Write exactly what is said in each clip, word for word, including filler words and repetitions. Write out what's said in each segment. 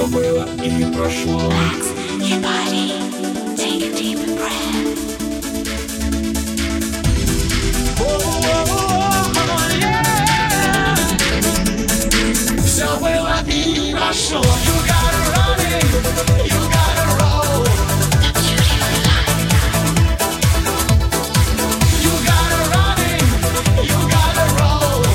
Все было и прошло. Relax your body, take a deep breath. Все было и прошло. You gotta run it, you gotta roll. You gotta run it, you gotta roll.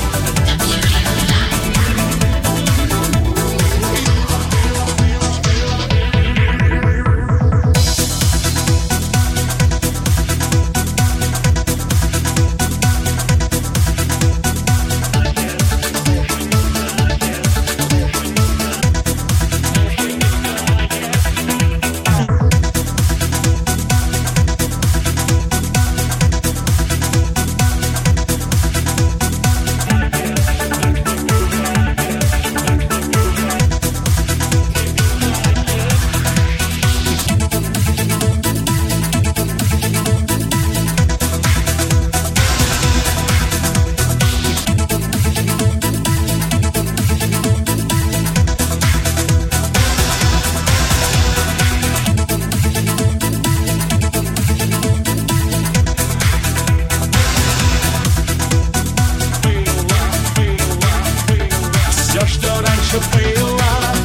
Все, что раньше было,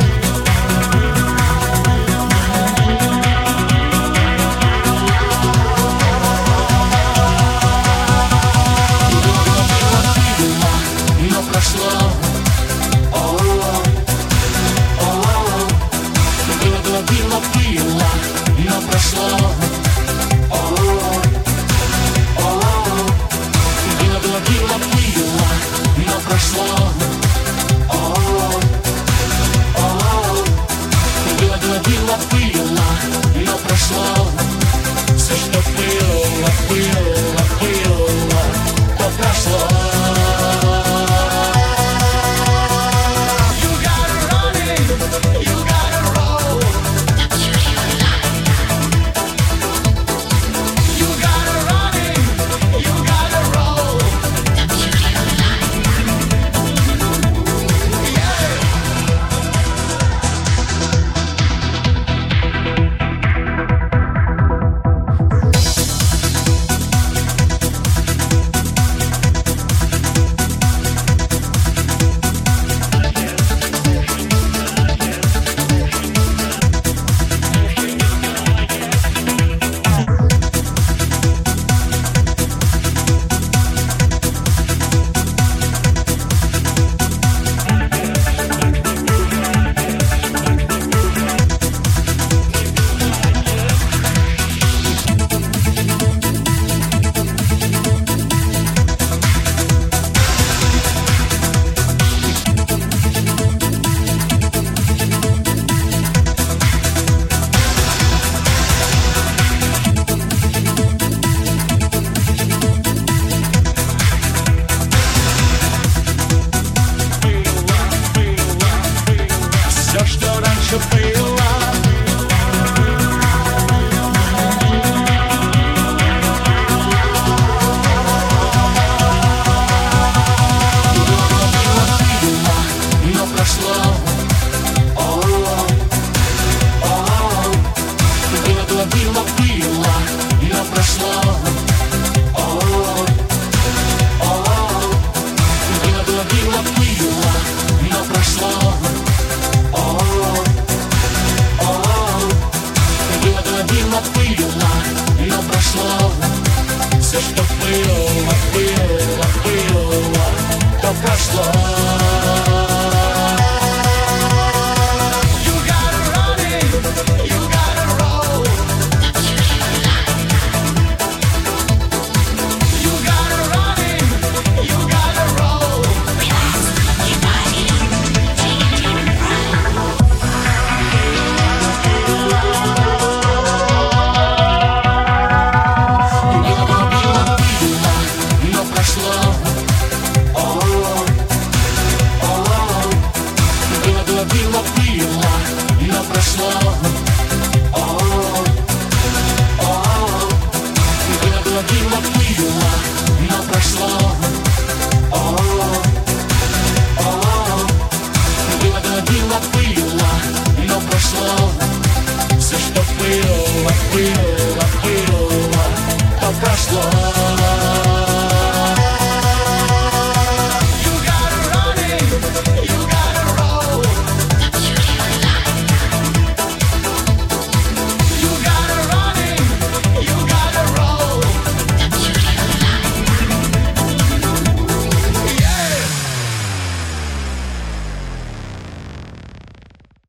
но прошло. О-о-о, о-о-о. Было, было, было, но прошло. О-о-о, о-о-о. Было, было, было, было, но прошло. Было, было, но прошло. Все, что было, было, было, то прошло. You gotta run it, you gotta roll. You gotta run it, you gotta roll. Yeah. Все, что раньше было, но прошло. О-о-о, о-о-о. Было, было, было, было, но прошло. О-о-о, о-о-о. Было, было, было, было, но прошло. Было, было, но прошло. Все, что было, было, было, то прошло.